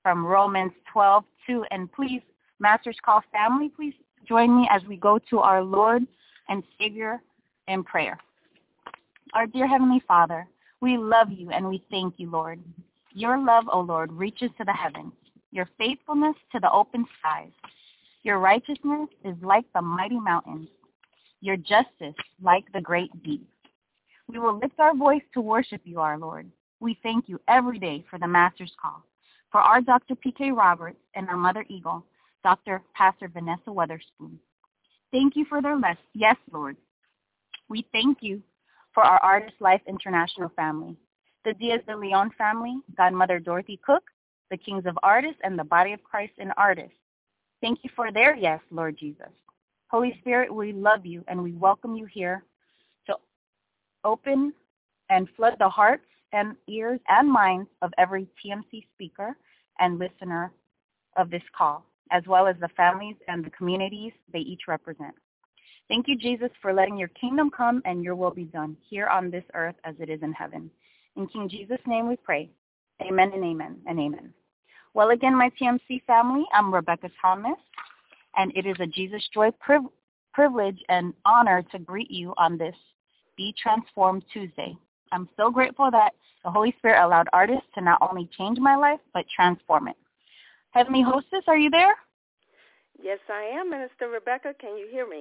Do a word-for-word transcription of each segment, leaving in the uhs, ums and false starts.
from Romans twelve two. And please, Master's Call family, please join me as we go to our Lord and Savior in prayer. Our dear Heavenly Father, we love you and we thank you, Lord. Your love, O Lord, reaches to the heavens, your faithfulness to the open skies. Your righteousness is like the mighty mountains, your justice like the great deep. We will lift our voice to worship you, our Lord. We thank you every day for the Master's Call, for our Doctor P K Roberts and our Mother Eagle, Doctor Pastor Vanessa Weatherspoon. Thank you for their lessons. Yes, Lord. We thank you for our Artist Life International family, the Diaz de Leon family, Godmother Dorothy Cook, the Kings of Artists, and the Body of Christ in Artists. Thank you for their yes, Lord Jesus. Holy Spirit, we love you and we welcome you here to open and flood the hearts and ears and minds of every T M C speaker and listener of this call, as well as the families and the communities they each represent. Thank you, Jesus, for letting your kingdom come and your will be done here on this earth as it is in heaven. In King Jesus' name we pray. Amen and amen and amen. Well, again, my T M C family, I'm Rebecca Thomas, and it is a Jesus Joy priv- privilege and honor to greet you on this Be Transformed Tuesday. I'm so grateful that the Holy Spirit allowed artists to not only change my life, but transform it. Heavenly Hostess, are you there? Yes, I am, Minister Rebecca. Can you hear me?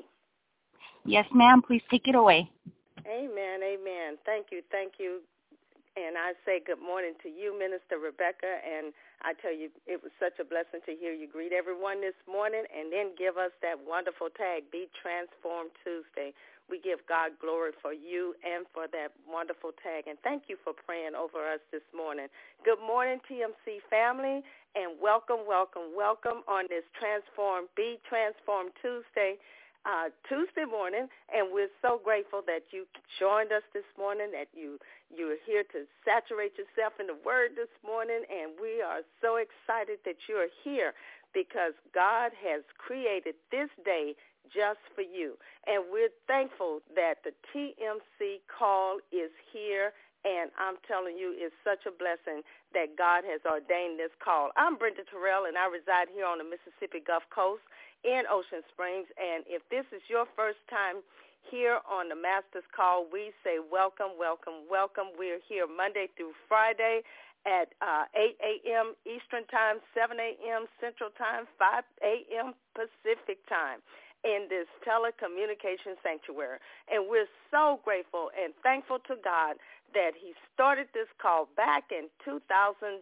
Yes, ma'am. Please take it away. Amen, amen. Thank you, thank you. And I say good morning to you, Minister Rebecca, and I tell you, it was such a blessing to hear you greet everyone this morning and then give us that wonderful tag, Be Transformed Tuesday. We give God glory for you and for that wonderful tag, and thank you for praying over us this morning. Good morning, T M C family, and welcome, welcome, welcome on this Transform, Be Transformed Tuesday. Uh, Tuesday morning, and we're so grateful that you joined us this morning, that you you are here to saturate yourself in the Word this morning, and we are so excited that you are here because God has created this day just for you, and we're thankful that the T M C call is here, and I'm telling you, it's such a blessing that God has ordained this call. I'm Brenda Terrell, and I reside here on the Mississippi Gulf Coast in Ocean Springs, and if this is your first time here on the Master's Call, we say welcome, welcome, welcome. We're here Monday through Friday at uh, eight a.m. Eastern Time, seven a.m. Central Time, five a.m. Pacific Time in this telecommunication sanctuary. And we're so grateful and thankful to God that he started this call back in two thousand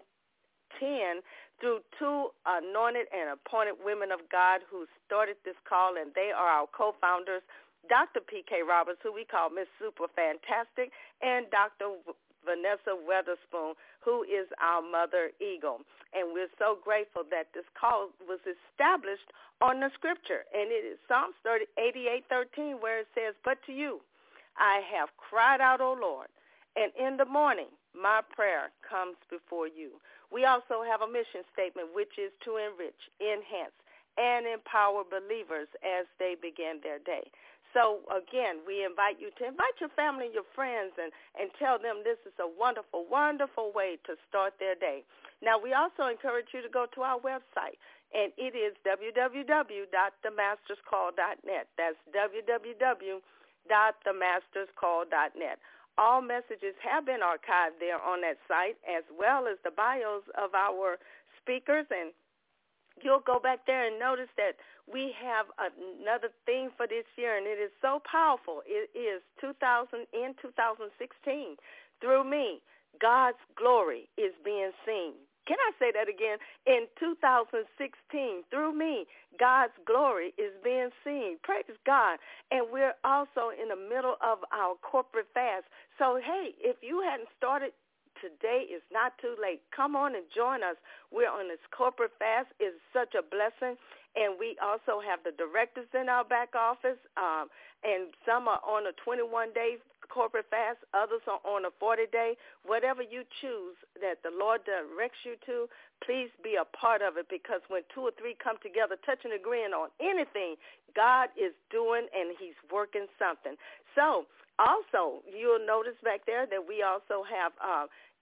ten through two anointed and appointed women of God who started this call, and they are our co-founders, Doctor P K Roberts, who we call Miss Super Fantastic, and Doctor Vanessa Weatherspoon, who is our Mother Eagle. And we're so grateful that this call was established on the scripture, and it is Psalms eighty-eight thirteen, where it says, "But to you I have cried out, O Lord, and in the morning my prayer comes before you." We also have a mission statement, which is to enrich, enhance, and empower believers as they begin their day. So, again, we invite you to invite your family, your friends, and, and tell them this is a wonderful, wonderful way to start their day. Now, we also encourage you to go to our website, and it is w w w dot the masters call dot net. That's w w w dot the masters call dot net. All messages have been archived there on that site, as well as the bios of our speakers. And you'll go back there and notice that we have another theme for this year, and it is so powerful. It is two thousand in two thousand sixteen. Through me, God's glory is being seen. Can I say that again? In two thousand sixteen, through me, God's glory is being seen. Praise God. And we're also in the middle of our corporate fast. So, hey, if you hadn't started, today is not too late. Come on and join us. We're on this corporate fast. It's such a blessing. And we also have the directors in our back office, um, and some are on a twenty-one day corporate fast. Others are on a forty-day. Whatever you choose that the Lord directs you to, please be a part of it, because when two or three come together, touching and agreeing on anything, God is doing and he's working something. So also, you'll notice back there that we also have uh,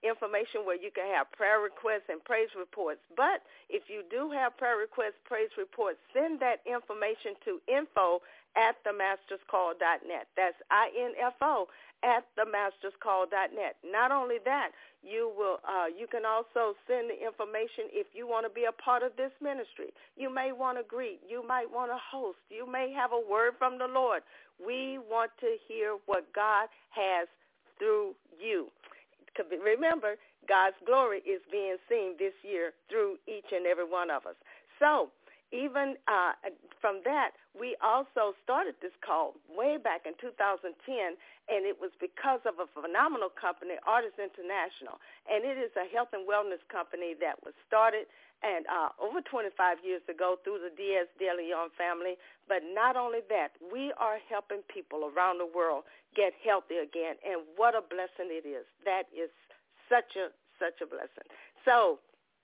information where you can have prayer requests and praise reports. But if you do have prayer requests, praise reports, send that information to info at the masters call dot net. That's I N F O at the masters call dot net. Not only that, you will uh, you can also send the information if you want to be a part of this ministry. You may want to greet. You might want to host. You may have a word from the Lord. We want to hear what God has through you. Remember, God's glory is being seen this year through each and every one of us. So even uh, from that, we also started this call way back in two thousand ten, and it was because of a phenomenal company, Artists International. And it is a health and wellness company that was started and uh, over twenty-five years ago through the Diaz de Leon family. But not only that, we are helping people around the world get healthy again, and what a blessing it is. That is such a, such a blessing. So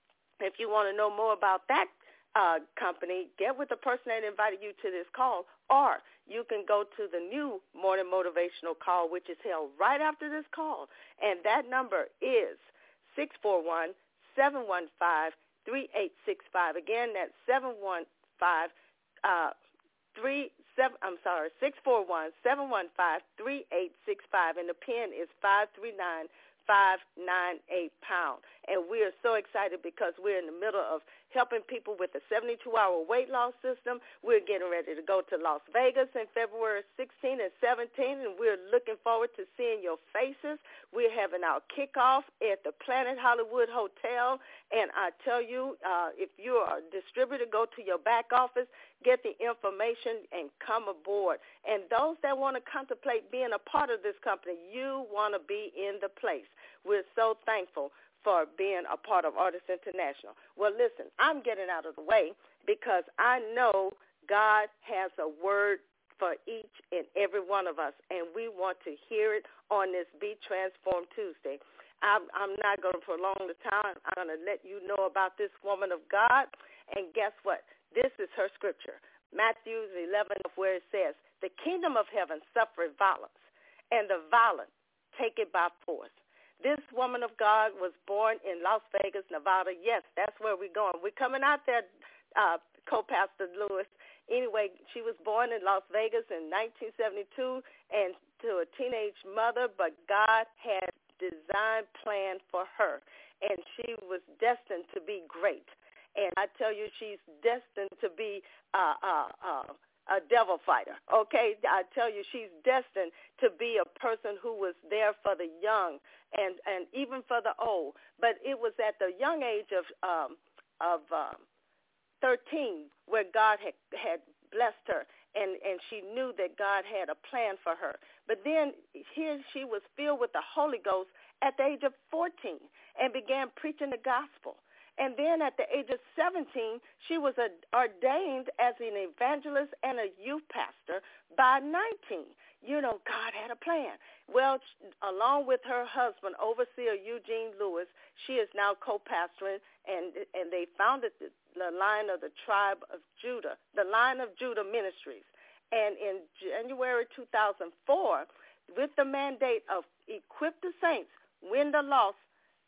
if you want to know more about that, Uh, company, get with the person that invited you to this call, or you can go to the new morning motivational call, which is held right after this call, and that number is six four one, seven one five, three eight six five. Again, that's seven one five, uh, three seven. I'm sorry, six four one, seven one five, three eight six five, and the pin is five three nine, five nine eight pound. And we are so excited because we're in the middle of helping people with a seventy-two hour weight loss system. We're getting ready to go to Las Vegas in February sixteenth and seventeenth, and we're looking forward to seeing your faces. We're having our kickoff at the Planet Hollywood Hotel, and I tell you, uh, if you're a distributor, go to your back office, get the information, and come aboard. And those that want to contemplate being a part of this company, you want to be in the place. We're so thankful for being a part of Artists International. Well, listen, I'm getting out of the way because I know God has a word for each and every one of us, and we want to hear it on this Be Transformed Tuesday. I'm, I'm not going to prolong the time. I'm going to let you know about this woman of God, and guess what? This is her scripture, Matthew eleven, where it says, the kingdom of heaven suffereth violence, and the violent take it by force. This woman of God was born in Las Vegas, Nevada. Yes, that's where we're going. We're coming out there, uh, co-pastor Lewis. Anyway, she was born in Las Vegas in nineteen seventy-two and to a teenage mother, but God had design plan for her, and she was destined to be great. And I tell you, she's destined to be uh, uh, uh, a devil fighter, okay? I tell you, she's destined to be a person who was there for the young and, and even for the old. But it was at the young age of um, of um, thirteen where God had, had blessed her, and, and she knew that God had a plan for her. But then here she was filled with the Holy Ghost at the age of fourteen and began preaching the gospel. And then at the age of seventeen, she was ordained as an evangelist and a youth pastor by nineteen. You know, God had a plan. Well, along with her husband, overseer Eugene Lewis, she is now co-pastoring, and and they founded the, the Line of the Tribe of Judah, the Line of Judah Ministries. And in January two thousand four, with the mandate of equip the saints, win the lost,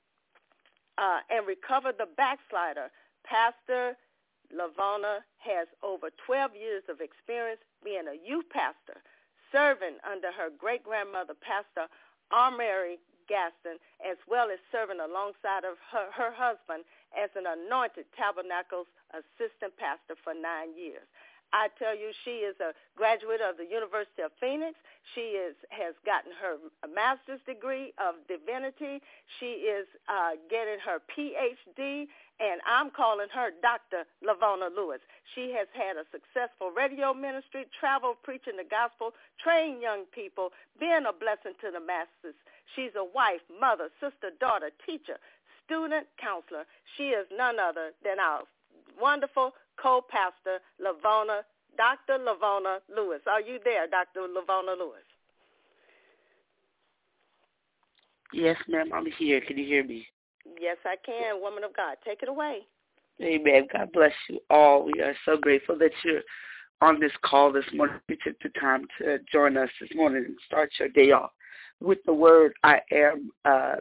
Uh, and recover the backslider, Pastor Lavona has over twelve years of experience being a youth pastor, serving under her great-grandmother, Pastor Armory Gaston, as well as serving alongside of her, her husband as an anointed Tabernacles assistant pastor for nine years. I tell you, she is a graduate of the University of Phoenix. She is has gotten her master's degree of divinity. She is uh, getting her P H D, and I'm calling her Doctor Lavona Lewis. She has had a successful radio ministry, travel preaching the gospel, train young people, being a blessing to the masses. She's a wife, mother, sister, daughter, teacher, student, counselor. She is none other than our wonderful co-pastor, Lavona, Doctor Lavona Lewis. Are you there, Doctor Lavona Lewis? Yes, ma'am, I'm here. Can you hear me? Yes, I can, woman of God. Take it away. Amen. God bless you all. We are so grateful that you're on this call this morning. You took the time to join us this morning and start your day off with the word I am. Uh,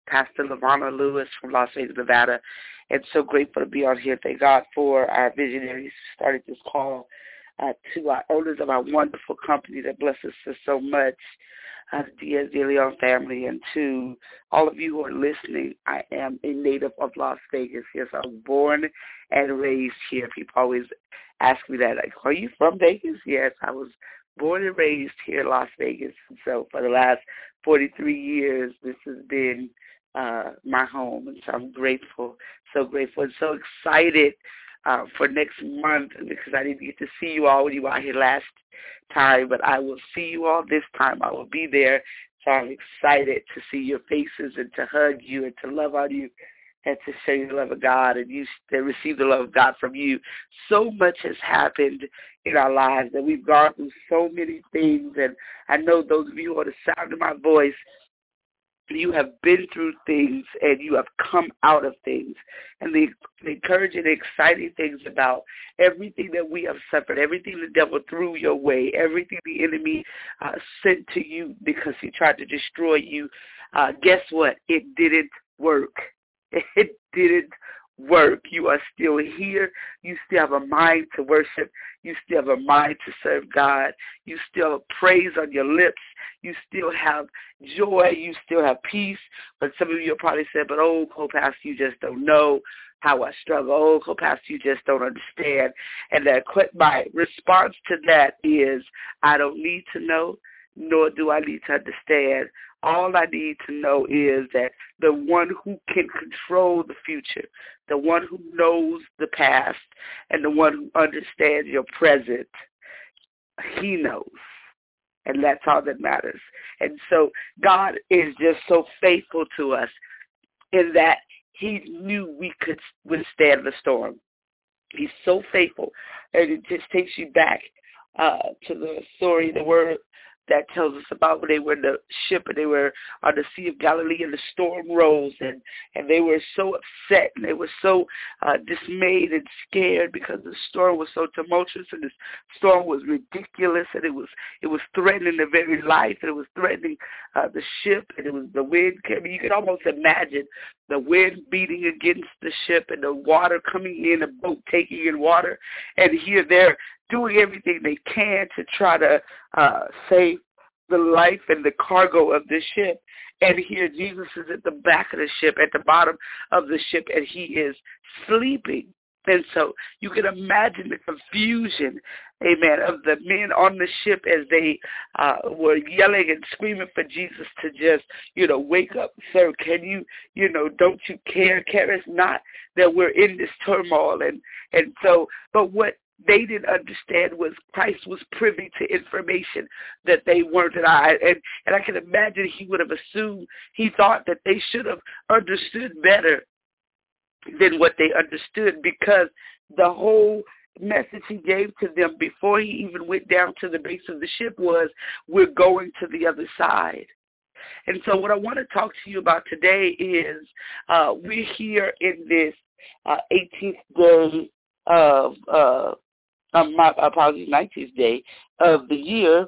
Pastor LaVonna Lewis from Las Vegas, Nevada. And so grateful to be on here. Thank God for our visionaries who started this call, uh, to our owners of our wonderful company that blesses us so much, uh, the Diaz de Leon family, and to all of you who are listening. I am a native of Las Vegas. Yes, I was born and raised here. People always ask me that, like, are you from Vegas? Yes, I was born and raised here in Las Vegas. And so for the last forty-three years, this has been uh, my home. And so I'm grateful, so grateful, and so excited uh, for next month, because I didn't get to see you all when you were out here last time, but I will see you all this time. I will be there. So I'm excited to see your faces and to hug you and to love on you and to show you the love of God, and you to receive the love of God from you. So much has happened in our lives, that we've gone through so many things, and I know those of you who are the sound of my voice, you have been through things and you have come out of things. And the, the encouraging, exciting things about everything that we have suffered, everything the devil threw your way, everything the enemy uh, sent to you because he tried to destroy you, uh, guess what? It didn't work. It didn't work. You are still here. You still have a mind to worship. You still have a mind to serve God. You still have praise on your lips. You still have joy. You still have peace. But some of you will probably say, but oh, co-pastor, you just don't know how I struggle. Oh, co-pastor, you just don't understand. And that my response to that is, I don't need to know, nor do I need to understand. All I need to know is that the one who can control the future, the one who knows the past, and the one who understands your present, he knows. And that's all that matters. And so God is just so faithful to us in that he knew we could withstand the storm. He's so faithful. And it just takes you back uh, to the story, the word that tells us about when they were in the ship and they were on the Sea of Galilee and the storm rose, and, and they were so upset and they were so uh, dismayed and scared because the storm was so tumultuous and the storm was ridiculous, and it was it was threatening their very life, and it was threatening uh, the ship, and it was the wind. I mean, you can almost imagine the wind beating against the ship and the water coming in, the boat taking in water, and here they're doing everything they can to try to uh, save the life and the cargo of the ship. And here Jesus is at the back of the ship, at the bottom of the ship, and he is sleeping. And so you can imagine the confusion, amen, of the men on the ship as they uh, were yelling and screaming for Jesus to just, you know, wake up, sir. Can you, you know, don't you care? Care us not that we're in this turmoil. And, and so, but what they didn't understand was Christ was privy to information that they weren't. And I, and, and I can imagine he would have assumed, he thought that they should have understood better than what they understood, because the whole message he gave to them before he even went down to the base of the ship was, we're going to the other side. And so what I want to talk to you about today is uh, we're here in this uh, eighteenth day of, uh, um, my apologies, nineteenth day of the year,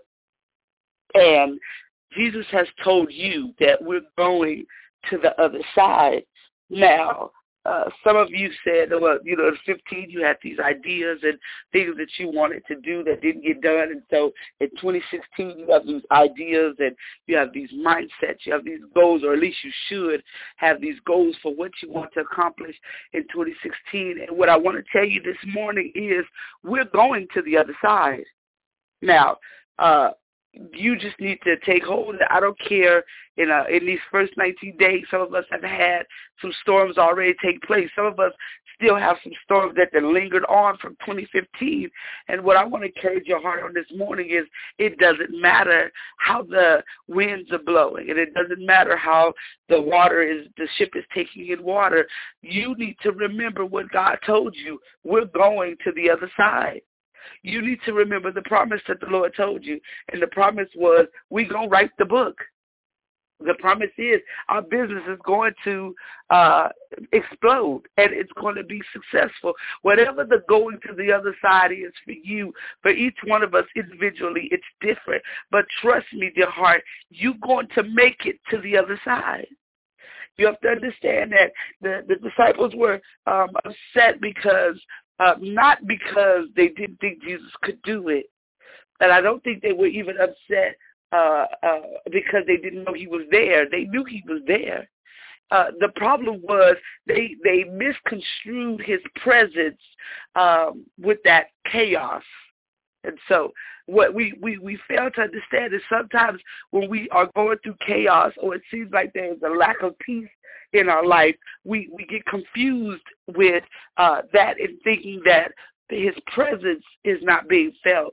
and Jesus has told you that we're going to the other side. Now, Uh, some of you said, well, you know, at fifteen, you had these ideas and things that you wanted to do that didn't get done. And so in twenty sixteen, you have these ideas and you have these mindsets, you have these goals, or at least you should have these goals for what you want to accomplish in twenty sixteen. And what I want to tell you this morning is we're going to the other side. Now, uh, you just need to take hold of it. I don't care. In, uh, in these first nineteen days, some of us have had some storms already take place. Some of us still have some storms that have lingered on from twenty fifteen. And what I want to encourage your heart on this morning is it doesn't matter how the winds are blowing, and it doesn't matter how the water is, the ship is taking in water. You need to remember what God told you. We're going to the other side. You need to remember the promise that the Lord told you. And the promise was, we're going to write the book. The promise is our business is going to uh, explode, and it's going to be successful. Whatever the going to the other side is for you, for each one of us individually, it's different. But trust me, dear heart, you're going to make it to the other side. You have to understand that the, the disciples were um, upset because, uh, not because they didn't think Jesus could do it. And I don't think they were even upset uh, uh, because they didn't know he was there. They knew he was there. Uh, the problem was they they misconstrued his presence um, with that chaos. And so what we, we, we fail to understand is sometimes when we are going through chaos or it seems like there's a lack of peace in our life, we, we get confused with uh, that and thinking that his presence is not being felt.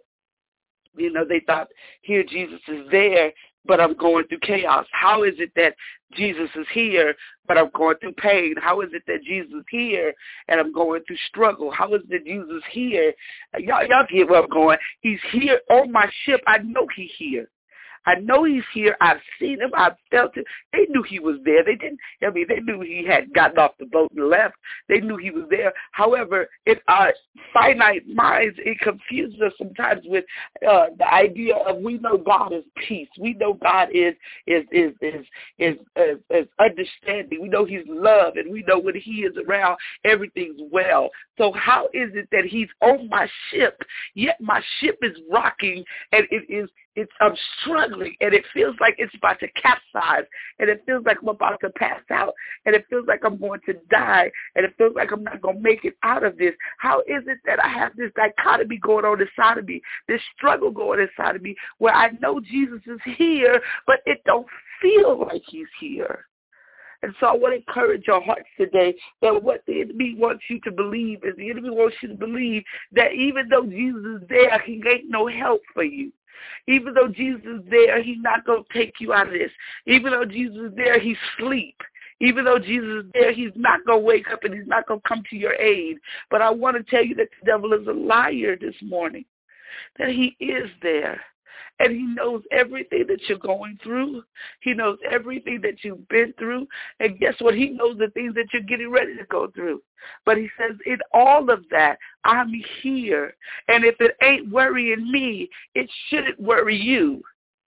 You know, they thought, here Jesus is there, but I'm going through chaos. How is it that Jesus is here, but I'm going through pain? How is it that Jesus is here and I'm going through struggle? How is it that Jesus is here? Y'all, y'all get where I'm going. He's here on my ship. I know he's here. I know he's here. I've seen him. I've felt it. They knew he was there. They didn't, I mean, they knew he had gotten off the boat and left. They knew he was there. However, in our finite minds, it confuses us sometimes with uh, the idea of we know God is peace. We know God is is is is is, is, is understanding. We know he's love, and we know when he is around, everything's well. So how is it that he's on my ship, yet my ship is rocking, and it is It's I'm struggling, and it feels like it's about to capsize, and it feels like I'm about to pass out, and it feels like I'm going to die, and it feels like I'm not going to make it out of this. How is it that I have this dichotomy going on inside of me, this struggle going inside of me, where I know Jesus is here, but it don't feel like he's here? And so I want to encourage your hearts today that what the enemy wants you to believe is the enemy wants you to believe that even though Jesus is there, he ain't no help for you. Even though Jesus is there, he's not going to take you out of this. Even though Jesus is there, he's asleep. Even though Jesus is there, he's not going to wake up and he's not going to come to your aid. But I want to tell you that the devil is a liar this morning, that he is there. And he knows everything that you're going through. He knows everything that you've been through. And guess what? He knows the things that you're getting ready to go through. But he says, in all of that, I'm here. And if it ain't worrying me, it shouldn't worry you.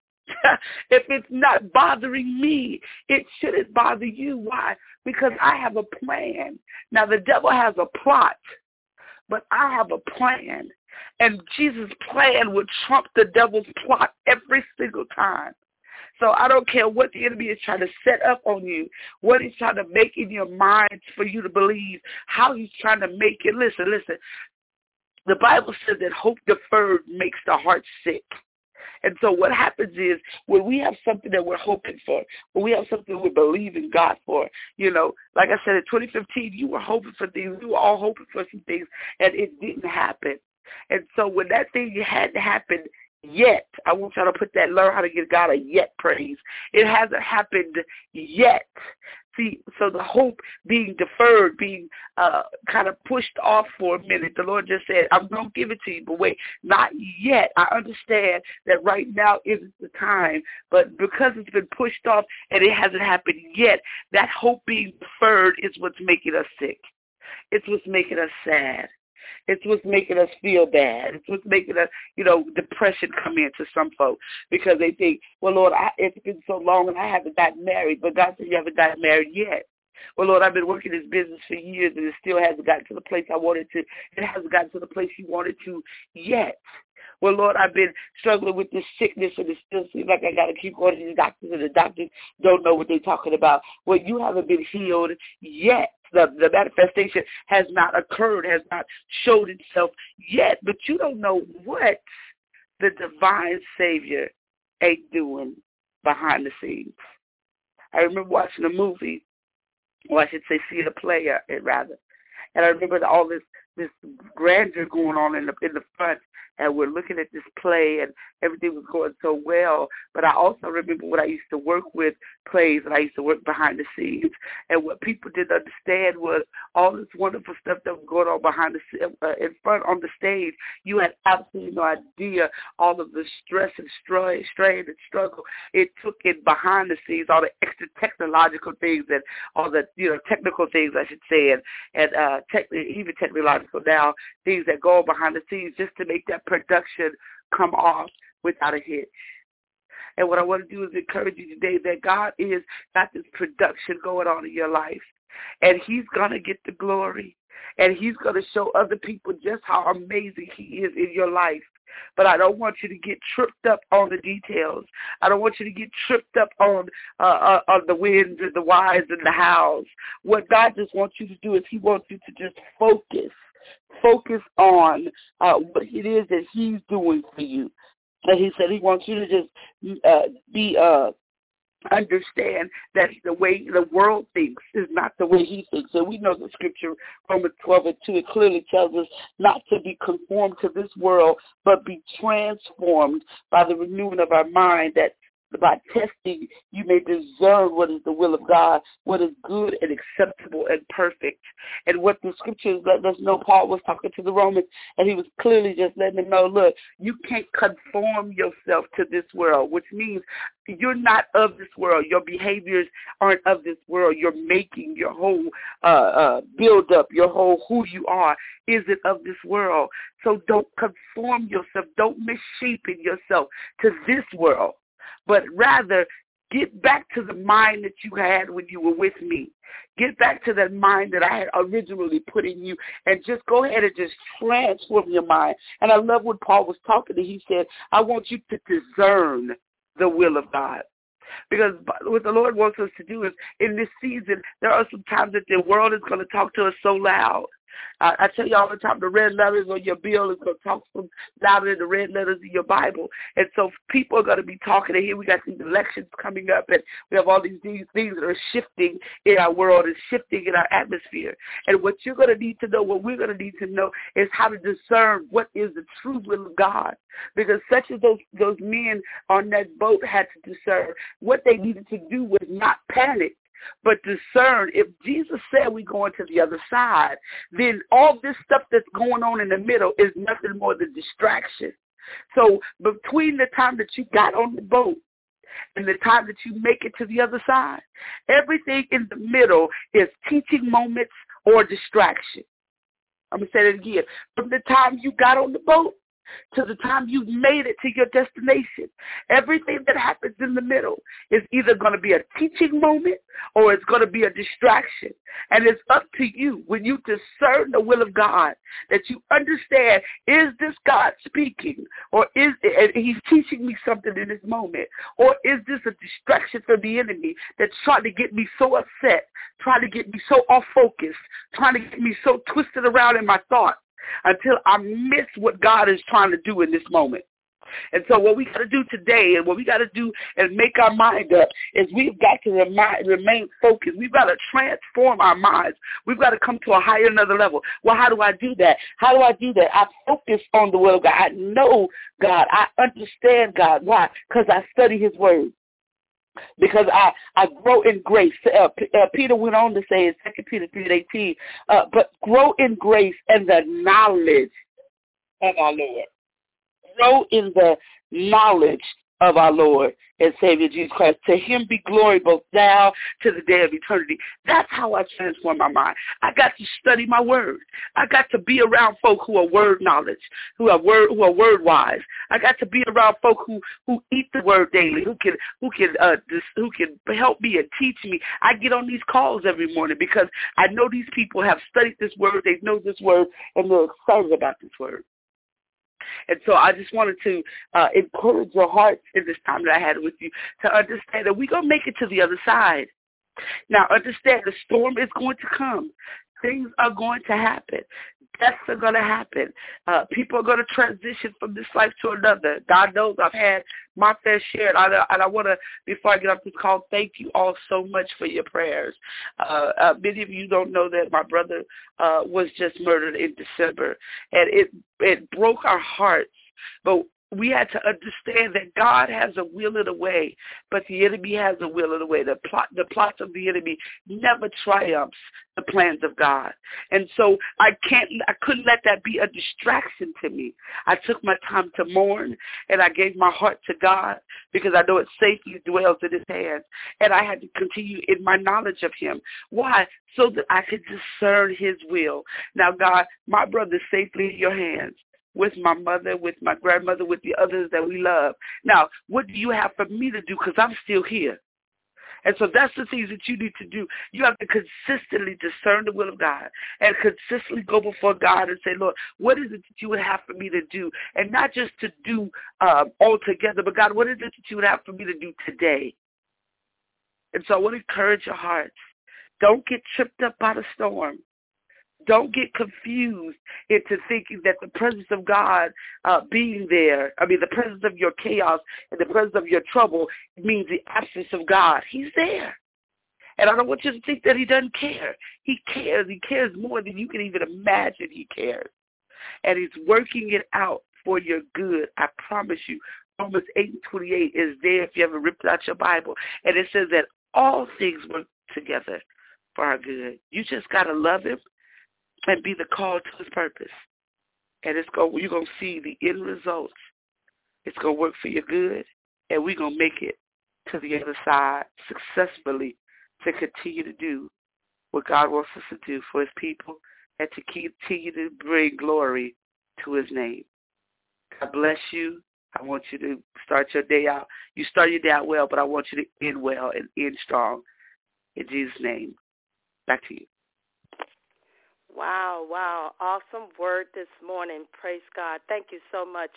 If it's not bothering me, it shouldn't bother you. Why? Because I have a plan. Now, the devil has a plot, but I have a plan. And Jesus' plan would trump the devil's plot every single time. So I don't care what the enemy is trying to set up on you, what he's trying to make in your mind for you to believe, how he's trying to make it. Listen, listen. The Bible says that hope deferred makes the heart sick. And so what happens is when we have something that we're hoping for, when we have something we believe in God for, you know, like I said, in twenty fifteen, you were hoping for things. We were all hoping for some things, and it didn't happen. And so when that thing hadn't happened yet, I want y'all to put that, learn how to give God a yet praise. It hasn't happened yet. See, so the hope being deferred, being uh, kind of pushed off for a minute, the Lord just said, I'm going to give it to you, but wait, not yet. I understand that right now isn't the time, but because it's been pushed off and it hasn't happened yet, that hope being deferred is what's making us sick. It's what's making us sad. It's what's making us feel bad. It's what's making us, you know, depression come into some folks because they think, well, Lord, I, it's been so long and I haven't gotten married. But God said you haven't gotten married yet. Well, Lord, I've been working this business for years and it still hasn't gotten to the place I wanted to. It hasn't gotten to the place you wanted to yet. Well, Lord, I've been struggling with this sickness and it still seems like I got to keep going to the doctors and the doctors don't know what they're talking about. Well, you haven't been healed yet. The, the manifestation has not occurred, has not showed itself yet, but you don't know what the divine Savior ain't doing behind the scenes. I remember watching a movie, or I should say seeing a play, uh, rather, and I remember all this this grandeur going on in the in the front, and we're looking at this play, and everything was going so well. But I also remember when I used to work with plays, and I used to work behind the scenes, and what people didn't understand was all this wonderful stuff that was going on behind the uh, in front on the stage. You had absolutely no idea all of the stress and strain, strain and struggle it took in behind the scenes, all the extra technological things and all the you know technical things I should say, and and uh, tech, even technological now things that go on behind the scenes just to make that production come off without a hitch. And what I want to do is encourage you today that God is got this production going on in your life. And he's going to get the glory. And he's going to show other people just how amazing he is in your life. But I don't want you to get tripped up on the details. I don't want you to get tripped up on uh, uh, on the wins and the whys and the hows. What God just wants you to do is he wants you to just focus. Focus on uh, what it is that he's doing for you. And he said he wants you to just uh, be uh, understand that the way the world thinks is not the way he thinks. And we know the scripture, Romans twelve and two, it clearly tells us not to be conformed to this world, but be transformed by the renewing of our mind, that by testing you may discern what is the will of God, what is good and acceptable and perfect. And what the scriptures let us know, Paul was talking to the Romans, and he was clearly just letting them know, look, you can't conform yourself to this world, which means you're not of this world. Your behaviors aren't of this world. You're making your whole uh, uh, build up, your whole who you are isn't of this world. So don't conform yourself. Don't misshapen yourself to this world, but rather get back to the mind that you had when you were with me. Get back to that mind that I had originally put in you, and just go ahead and just transform your mind. And I love when Paul was talking to, he said, I want you to discern the will of God. Because what the Lord wants us to do is, in this season, there are some times that the world is going to talk to us so loud. I, I tell you all the time, the red letters on your bill is going to talk some louder than the red letters in your Bible. And so people are going to be talking. And here we got these elections coming up, and we have all these, these things that are shifting in our world and shifting in our atmosphere. And what you're going to need to know, what we're going to need to know, is how to discern what is the true will of God. Because such as those, those men on that boat had to discern, what they needed to do was not panic, but discern. If Jesus said we're going to the other side, then all this stuff that's going on in the middle is nothing more than distraction. So between the time that you got on the boat and the time that you make it to the other side, everything in the middle is teaching moments or distraction. I'm going to say that again. From the time you got on the boat to the time you've made it to your destination, everything that happens in the middle is either going to be a teaching moment or it's going to be a distraction. And it's up to you, when you discern the will of God, that you understand, is this God speaking, or is and he's teaching me something in this moment, or is this a distraction from the enemy that's trying to get me so upset, trying to get me so off focus, trying to get me so twisted around in my thoughts, until I miss what God is trying to do in this moment. And so what we got to do today, and what we got to do and make our mind up, is we've got to remind, remain focused. We've got to transform our minds. We've got to come to a higher, another level. Well, how do I do that? How do I do that? I focus on the will of God. I know God. I understand God. Why? Because I study his word. Because I, I grow in grace. Uh, P- uh, Peter went on to say in Second Peter three eighteen, uh, but grow in grace and the knowledge of our Lord. Grow in the knowledge of our Lord and Savior Jesus Christ. To him be glory both now to the day of eternity. That's how I transform my mind. I got to study my word. I got to be around folk who are word knowledge, who are word who are word wise. I got to be around folk who, who eat the word daily, who can who can uh dis, who can help me and teach me. I get on these calls every morning because I know these people have studied this word, they know this word, and they're excited about this word. And so I just wanted to uh, encourage your hearts in this time that I had with you to understand that we're going to make it to the other side. Now, understand the storm is going to come. Things are going to happen. Deaths are going to happen. Uh, people are going to transition from this life to another. God knows I've had my fair share. And I, and I want to, before I get off this call, thank you all so much for your prayers. Uh, uh, many of you don't know that my brother uh, was just murdered in December. And it, it broke our hearts. But we had to understand that God has a will and a way, but the enemy has a will and a way. The plot, the plots of the enemy never triumphs the plans of God. And so I can't, I couldn't let that be a distraction to me. I took my time to mourn, and I gave my heart to God because I know it safely dwells in his hands. And I had to continue in my knowledge of him. Why? So that I could discern his will. Now, God, my brother's safely in your hands. with my mother, with my grandmother, with the others that we love. Now, what do you have for me to do? Because I'm still here. And so that's the things that you need to do. You have to consistently discern the will of God and consistently go before God and say, Lord, what is it that you would have for me to do? And not just to do um, altogether, but God, what is it that you would have for me to do today? And so I want to encourage your hearts. Don't get tripped up by the storm. Don't get confused into thinking that the presence of God uh, being there, I mean, the presence of your chaos and the presence of your trouble means the absence of God. He's there. And I don't want you to think that he doesn't care. He cares. He cares more than you can even imagine he cares. And he's working it out for your good. I promise you. Romans eight and twenty-eight is there if you ever ripped out your Bible. And it says that all things work together for our good. You just got to love him and be the call to his purpose. And it's go, you're going to see the end results. It's going to work for your good, and we're going to make it to the other side successfully to continue to do what God wants us to do for his people and to continue to bring glory to his name. God bless you. I want you to start your day out. You start your day out well, but I want you to end well and end strong. In Jesus' name, back to you. Wow, wow. Awesome word this morning. Praise God. Thank you so much,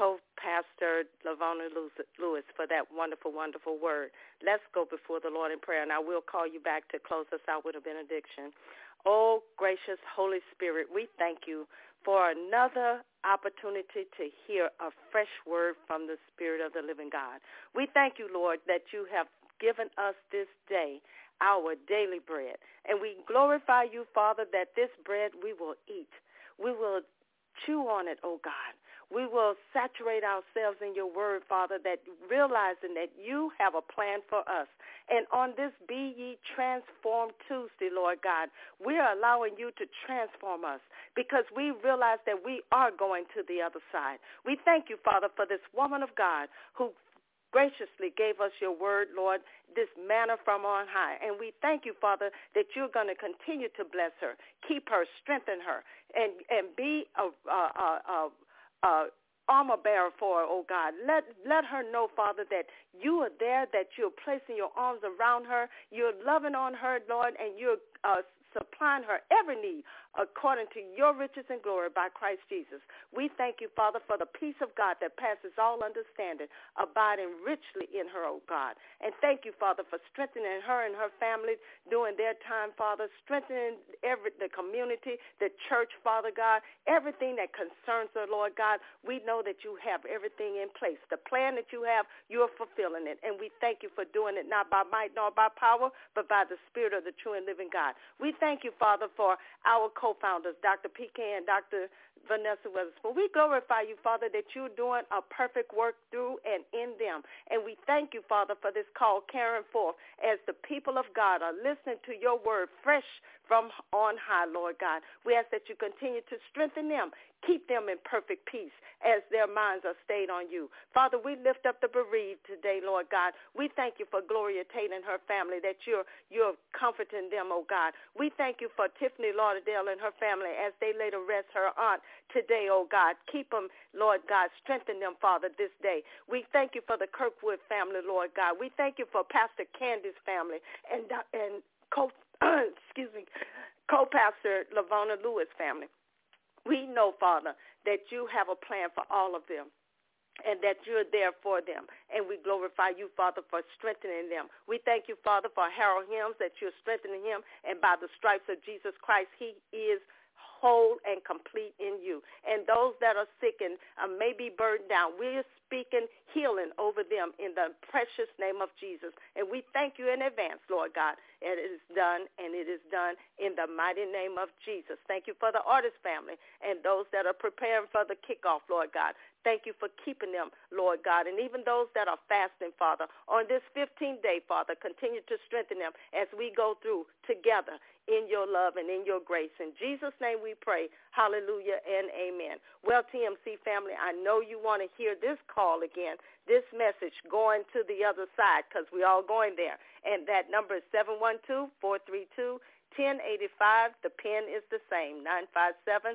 Co-Pastor Lavona Lewis, for that wonderful, wonderful word. Let's go before the Lord in prayer, and I will call you back to close us out with a benediction. Oh, gracious Holy Spirit, we thank you for another opportunity to hear a fresh word from the Spirit of the living God. We thank you, Lord, that you have given us this day our daily bread. And we glorify you, Father, that this bread we will eat. We will chew on it, oh God. We will saturate ourselves in your word, Father, that realizing that you have a plan for us. And on this Be Ye Transformed Tuesday, Lord God, we are allowing you to transform us because we realize that we are going to the other side. We thank you, Father, for this woman of God who graciously gave us your word, Lord, this manna from on high. And we thank you, Father, that you're going to continue to bless her, keep her, strengthen her, and, and be a, a, a, a, a armor bearer for her, oh God. Let, let her know, Father, that you are there, that you're placing your arms around her, you're loving on her, Lord, and you're uh, supplying her every need according to your riches and glory by Christ Jesus. We thank you, Father, for the peace of God that passes all understanding, abiding richly in her, oh God. And thank you, Father, for strengthening her and her family during their time, Father, strengthening every the community, the church, Father God, everything that concerns her, Lord God. We know that you have everything in place. The plan that you have, you are fulfilling it. And we thank you for doing it not by might nor by power, but by the Spirit of the true and living God. We thank you, Father, for our co-founders, Doctor P K and Doctor Vanessa Weatherspoon. We glorify you, Father, that you're doing a perfect work through and in them. And we thank you, Father, for this call carrying forth as the people of God are listening to your word fresh from on high, Lord God. We ask that you continue to strengthen them, keep them in perfect peace as their minds are stayed on you. Father, we lift up the bereaved today, Lord God. We thank you for Gloria Tate and her family, that you're, you're comforting them, oh God. We thank you for Tiffany Lauderdale and her family as they lay to rest her aunt today, oh God. Keep them, Lord God. Strengthen them, Father, this day. We thank you for the Kirkwood family, Lord God. We thank you for Pastor Candy's family and, and co excuse me, co-pastor Lavona Lewis family. We know, Father, that you have a plan for all of them and that you're there for them. And we glorify you, Father, for strengthening them. We thank you, Father, for Harold Hims, that you're strengthening him, and by the stripes of Jesus Christ, he is whole and complete in you. And those that are sick and uh, may be burdened down, we're speaking healing over them in the precious name of Jesus. And we thank you in advance, Lord God. It is done, and it is done in the mighty name of Jesus. Thank you for the artist family and those that are preparing for the kickoff, Lord God. Thank you for keeping them, Lord God. And even those that are fasting, Father, on this fifteenth day, Father, continue to strengthen them as we go through together in your love and in your grace. In Jesus' name we pray. Hallelujah and amen. Well, T M C family, I know you want to hear this call again, this message going to the other side, because we're all going there. And that number is seven one two, four three two, one zero eight five. The PIN is the same, nine five seven,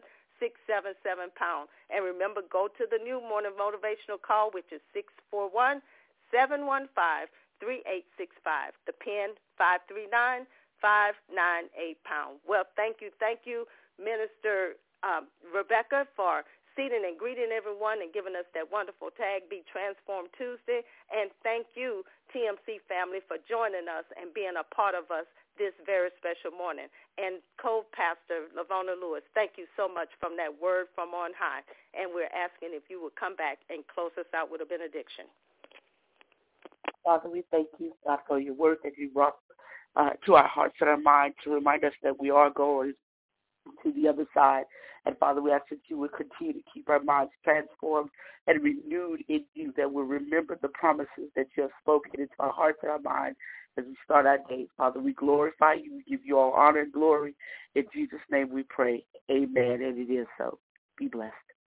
six seven seven pound. And remember, go to the new morning motivational call, which is six four one, seven one five, three eight six five. The pin five three nine, five nine eight pound. Well, thank you. Thank you, Minister um, Rebecca, for seating and greeting everyone and giving us that wonderful tag, Be Transformed Tuesday. And thank you, T M C family, for joining us and being a part of us this very special morning. And co-pastor Lavona Lewis, thank you so much from that word from on high. And we're asking if you would come back and close us out with a benediction. Father, we thank you, God, for your word that you brought uh, to our hearts and our minds to remind us that we are going to the other side. And Father, we ask that you would continue to keep our minds transformed and renewed in you, that we'll remember the promises that you have spoken into our hearts and our minds as we start our days. Father, we glorify you. We give you all honor and glory. In Jesus' name we pray. Amen. And it is so. Be blessed.